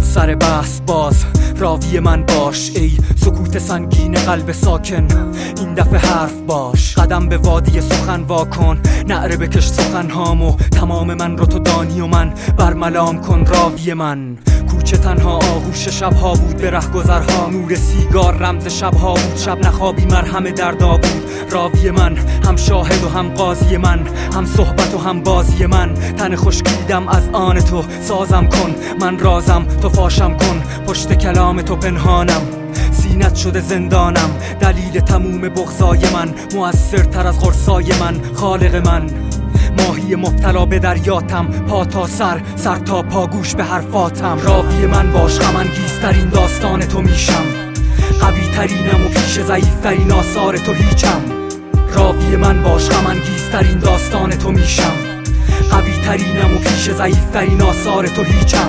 سر بحث باز راوی من باش، ای سکوت سنگین قلب ساکن این دفعه حرف باش. قدم به وادی سخن واکن، نعره بکش سخنهامو، تمام من رو تو دانی و من برملام کن راوی من. کوچه تنها آغوش شبها بود، به رهگذرها نور سیگار رمز شبها بود. شب نخوابی مرهم دردا بود راوی من، هم شاهد و هم قاضی من، هم صحبت و هم بازی من. تن خشکیدم از آن تو، سازم کن من رازم، تو فاشم کن پشت کلام تو پنهانم. سینت شده زندانم، دلیل تموم بغضای من، مؤثرتر از قرصای من خالق من. ماهی مبتلا به دریاتم، پا تا سر، سر تا پا گوش به حرفاتم. راوی من باش، غم انگیزترین داستان تو میشم، قوی ترینم و پیش ضعیف ترین آثار تو هیچم. راوی من باش، غم انگیزترین داستان تو میشم، قوی ترینم و پیش ضعیف ترین آثار تو هیچم.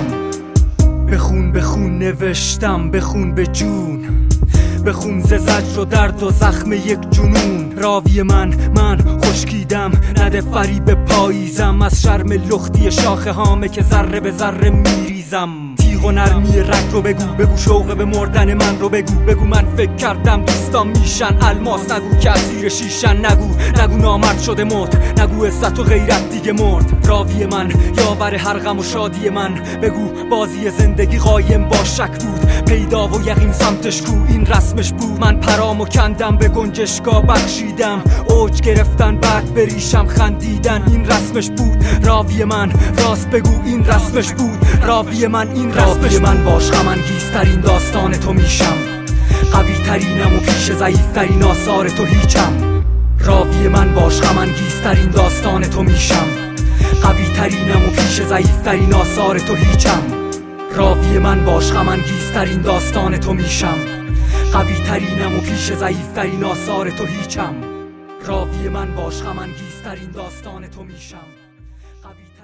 بخون بخون نوشتم، بخون به جون، بخون ز زجر و درد و زخم یک جنون. راوی من خشکیدم، نده فریب پاییزم، از شرم لختی شاخه هامه که ذره به ذره میریزم. تیغ و نرمی رگ رو بگو شوق به مردن من رو بگو من فکر کردم دوستان میشن الماس. نگو که اسیر شیشن، نگو نامرد شده مرد، نگو عزت و غیرت دیگه مرد. راوی من یاور هر غم و شادی من، بگو بازی زندگی قایم با شک بود، پیدا و یقین سمتش کو این رسمش بود. من پرامو کندم به گنجشگاه بخشیدم، اوج گرفتن بعد بریشم خندیدن این رسمش بود. راوی من راست بگو این رسمش بود، راوی من این رسمش من باش، غم انگیزترین داستان تو میشم، قوی ترینم و پیش ضعیف ترین آثار تو هیچم. راوی من باش، غم انگیزترین داستان تو میشم، قوی ترینم و پیش ضعیف ترین آثار تو هیچم. راوی من باش، غم انگیزترین داستان تو میشم، قوی ترینم و پیش ضعیف ترین آثار تو هیچم. راوی من باش، غم انگیزترین داستان تو میشم، قوی